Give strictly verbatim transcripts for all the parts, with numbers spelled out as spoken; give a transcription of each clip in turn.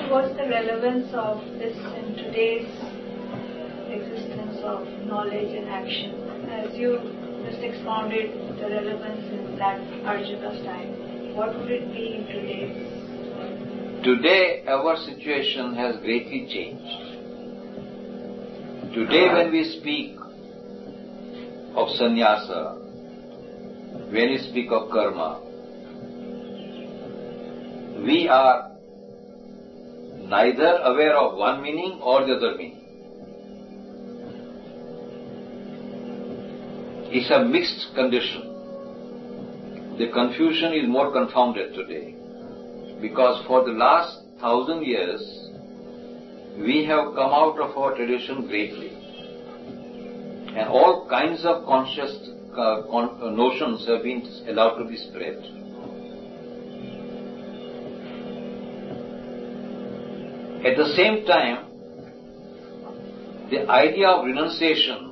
what's the relevance of this in today's existence of knowledge and action? As you just expounded the relevance in that Arjuna's time, what would it be in today's? Today our situation has greatly changed. Today when we speak of sannyasa, when we speak of karma, we are neither aware of one meaning or the other meaning. It's a mixed condition. The confusion is more confounded today because for the last thousand years we have come out of our tradition greatly and all kinds of conscious uh, con- uh, notions have been allowed to be spread. At the same time, the idea of renunciation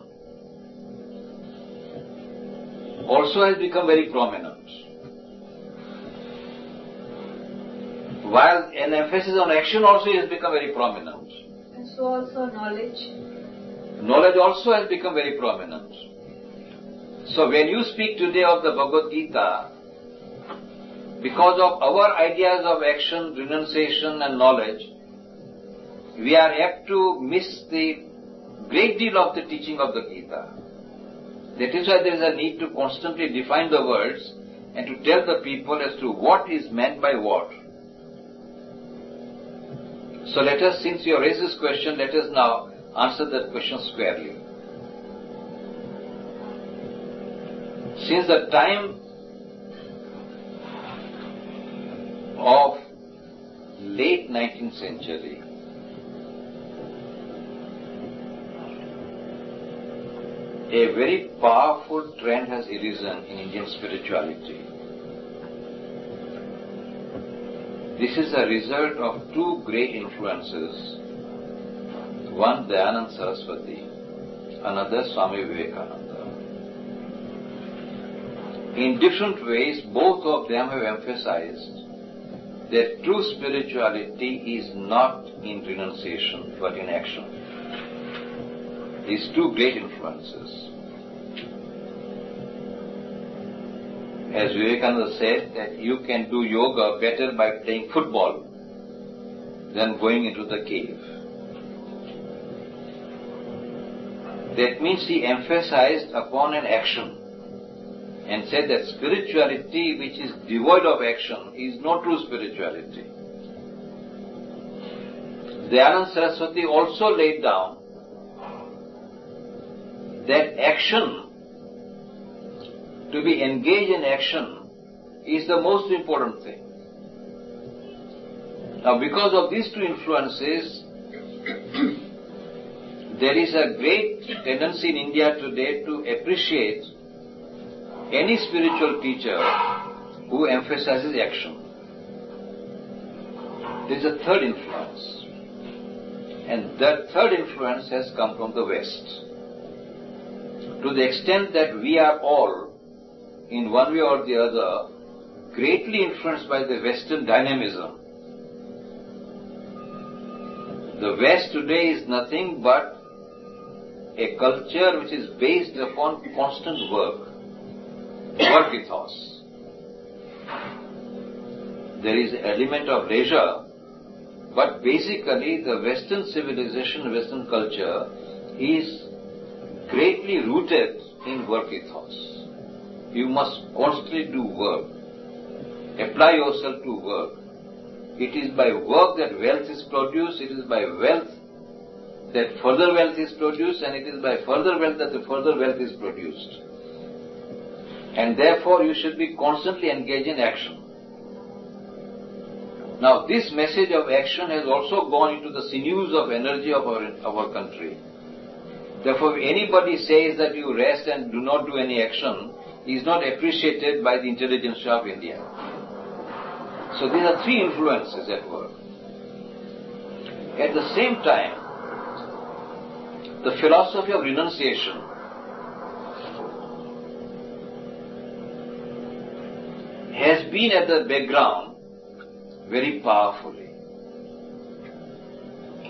also has become very prominent. While an emphasis on action also has become very prominent. And so also knowledge. Knowledge also has become very prominent. So when you speak today of the Bhagavad Gita, because of our ideas of action, renunciation and knowledge, we are apt to miss the great deal of the teaching of the Gita. That is why there is a need to constantly define the words and to tell the people as to what is meant by what. So let us, since you have raised this question, let us now answer that question squarely. Since the time of late nineteenth century, a very powerful trend has arisen in Indian spirituality. This is a result of two great influences, one Dayananda Saraswati, another Swami Vivekananda. In different ways, both of them have emphasized that true spirituality is not in renunciation but in action. These two great influences. As Vivekananda said, that you can do yoga better by playing football than going into the cave. That means he emphasized upon an action and said that spirituality which is devoid of action is no true spirituality. Dayananda Saraswati also laid down that action, to be engaged in action, is the most important thing. Now, because of these two influences, there is a great tendency in India today to appreciate any spiritual teacher who emphasizes action. There is a third influence, and that third influence has come from the West. To the extent that we are all, in one way or the other, greatly influenced by the Western dynamism. The West today is nothing but a culture which is based upon constant work, work ethos. There is an element of leisure, but basically the Western civilization, Western culture is greatly rooted in work ethos. You must constantly do work. Apply yourself to work. It is by work that wealth is produced, it is by wealth that further wealth is produced, and it is by further wealth that the further wealth is produced. And therefore you should be constantly engaged in action. Now this message of action has also gone into the sinews of energy of our, our country. Therefore, if anybody says that you rest and do not do any action, he is not appreciated by the intelligentsia of India. So these are three influences at work. At the same time, the philosophy of renunciation has been at the background very powerfully.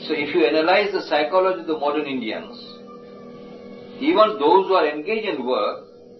So if you analyze the psychology of the modern Indians, even those who are engaged in work,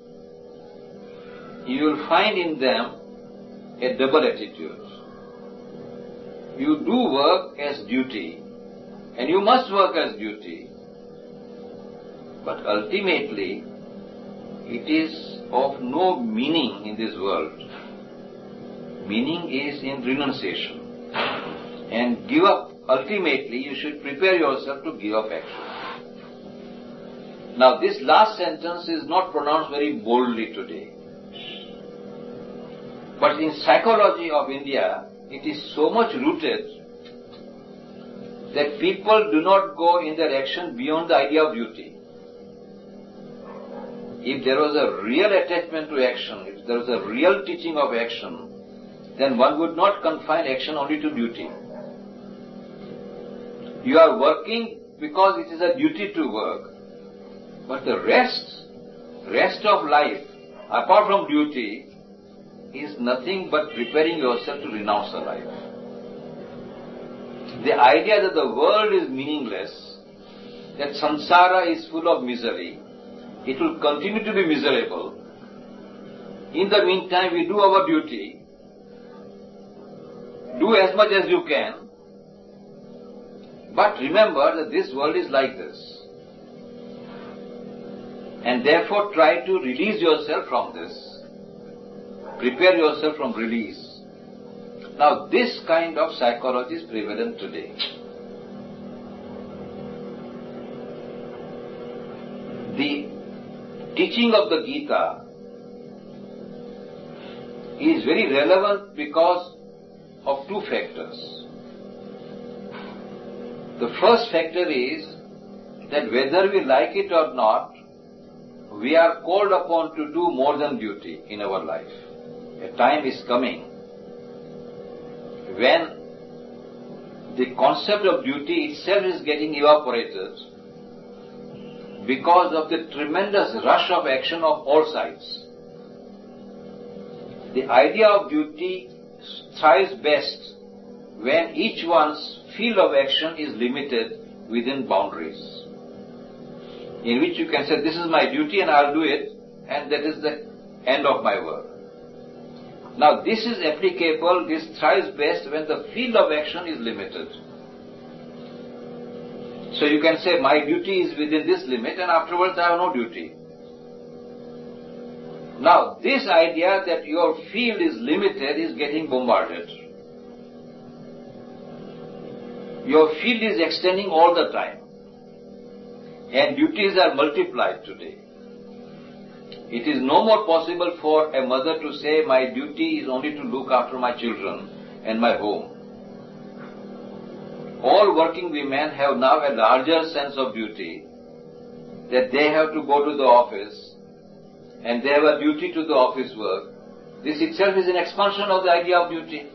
you will find in them a double attitude. You do work as duty, and you must work as duty, but ultimately it is of no meaning in this world. Meaning is in renunciation. And give up, ultimately you should prepare yourself to give up action. Now this last sentence is not pronounced very boldly today. But in psychology of India, it is so much rooted that people do not go in their action beyond the idea of duty. If there was a real attachment to action, if there was a real teaching of action, then one would not confine action only to duty. You are working because it is a duty to work, but the rest, rest of life, apart from duty, is nothing but preparing yourself to renounce the life. The idea that the world is meaningless, that samsara is full of misery, it will continue to be miserable. In the meantime, we do our duty, do as much as you can, but remember that this world is like this. And therefore try to release yourself from this. Prepare yourself from release. Now this kind of psychology is prevalent today. The teaching of the Gita is very relevant because of two factors. The first factor is that whether we like it or not, we are called upon to do more than duty in our life. A time is coming when the concept of duty itself is getting evaporated because of the tremendous rush of action of all sides. The idea of duty thrives best when each one's field of action is limited within boundaries, in which you can say, this is my duty and I'll do it, and that is the end of my work. Now this is applicable, this thrives best when the field of action is limited. So you can say, my duty is within this limit and afterwards I have no duty. Now this idea that your field is limited is getting bombarded. Your field is extending all the time. And duties are multiplied today. It is no more possible for a mother to say, my duty is only to look after my children and my home. All working women have now a larger sense of duty, that they have to go to the office and they have a duty to the office work. This itself is an expansion of the idea of duty.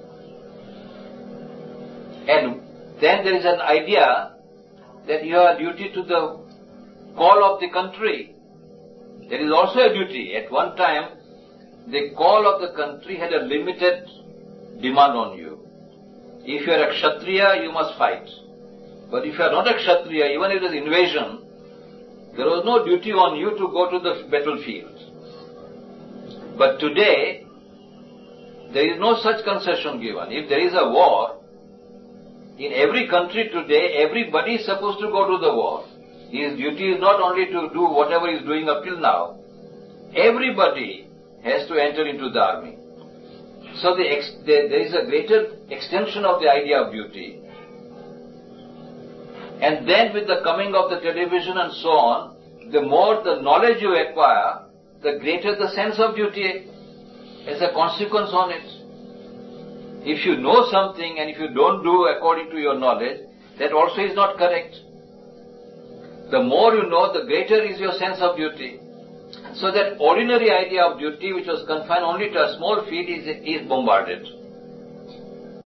And then there is an idea that you have a duty to the call of the country. There is also a duty. At one time, the call of the country had a limited demand on you. If you are a Kshatriya, you must fight. But if you are not a Kshatriya, even if it is invasion, there was no duty on you to go to the battlefield. But today, there is no such concession given. If there is a war, in every country today, everybody is supposed to go to the war. His duty is not only to do whatever he is doing up till now. Everybody has to enter into the army. So the ex- the, there is a greater extension of the idea of duty. And then with the coming of the television and so on, the more the knowledge you acquire, the greater the sense of duty as a consequence on it. If you know something and if you don't do according to your knowledge, that also is not correct. The more you know, the greater is your sense of duty. So that ordinary idea of duty, which was confined only to a small field, is, is bombarded.